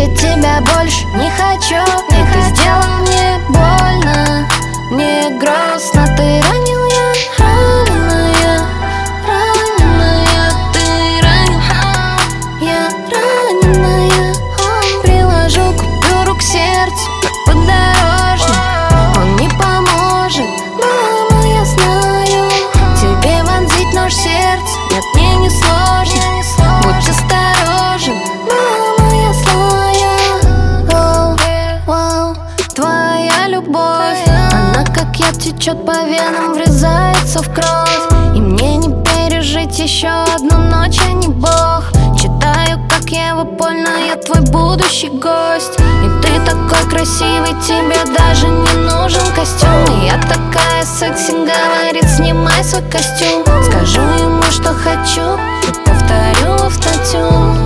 видеть тебя больше не хочу. И ты сделал мне больно, мне грустно. Ты ранил, я раненая, раненая. Ты ранил, я раненая. Приложу купюру к сердцу, как подорожник, он не поможет. Мама, я знаю, тебе вонзить нож в сердце, нет, мне не сложно. Будь осторожен, мама, я злая. Оу, твоя любовь, она как яд течет по венам, врезается в кровь. И мне не пережить еще одну ночь, я не бог. Читаю, как больно, я твой будущий гость. И ты такой красивый, тебе даже не нужен костюм. И я такая секси, говорит, снимай свой костюм. Скажу ему, что хочу, и повторю автотюн.